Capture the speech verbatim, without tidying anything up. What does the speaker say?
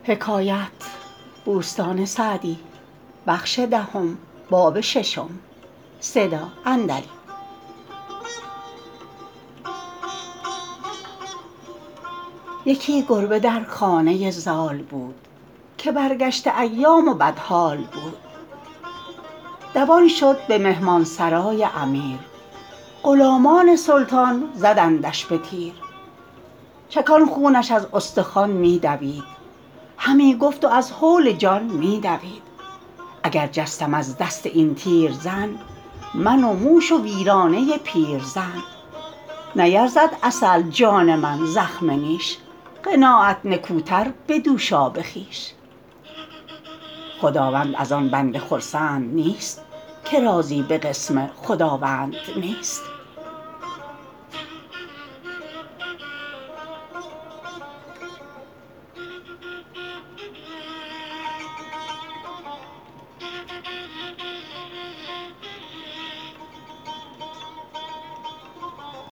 یکی گربه در خانه زال بود که برگشته ایام و بدحال بود دوان شد به مهمانسرای امیر غلامان سلطان زدندش به تیر چکان خونش از استخوان می دوید همی گفت و از هول جان می دوید اگر جستم از دست این تیرزن من و موش و ویرانه پیرزن نیرزد عسل جان من زخم نیش قناعت نکوتر به دوشاب خویش خداوند از آن بنده خرسند نیست که راضی به قسم خداوند نیست